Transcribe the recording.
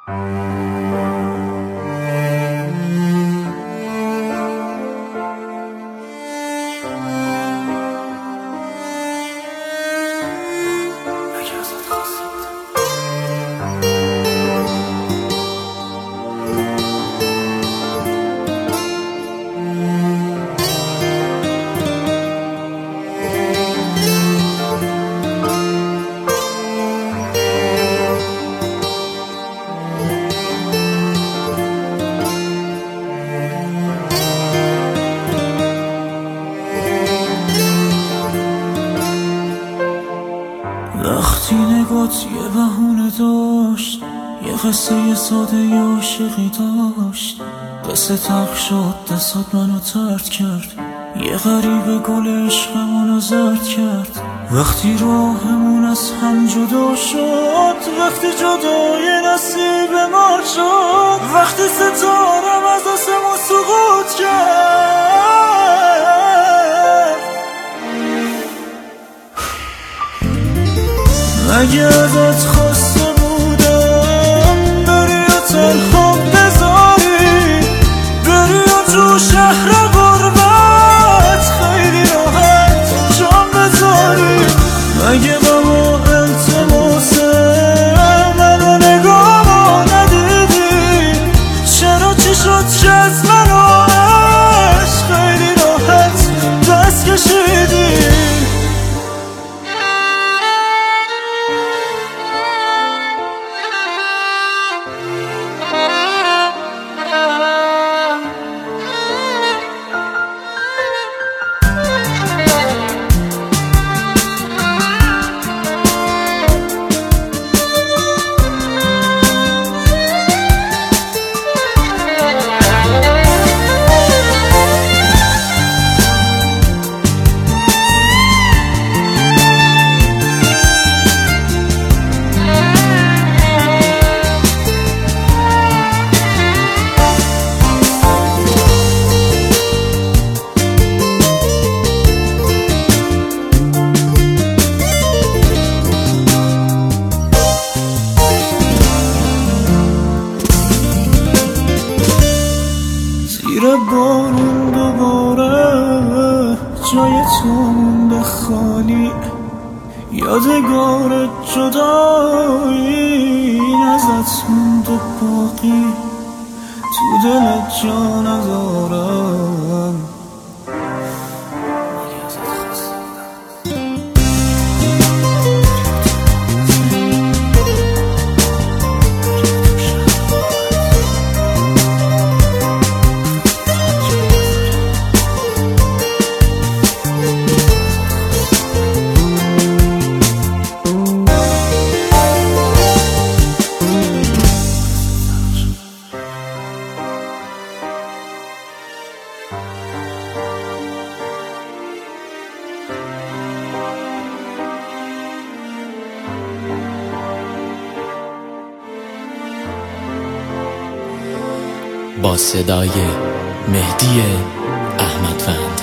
وقتی نگات یه بهونه داشت، یه قصه ساده یه عاشقی داشت، قصه تلخ شد دستات منو ترد کرد، یه غریب گل عشقمونو زرد کرد. وقتی راهمون از هم جدا شد، وقتی جدای نصیب ما شد، وقتی ستارم از آسمون سقوط کرد. مگه ازت خواسته بودم بری و تنها بذاری، بری و تو شهر غربت خیلی راحت جان بذاری. مگه بابا التماسه منو نگاه ندیدی، چرا چی شد که از منو عشق خیلی راحت دست کشیدی؟ زیر بارون دوباره جای تو مونده خالی، یادگار جدایی ازت مونده باقی، تو دلت جا ندارم. با صدای مهدی احمدوند.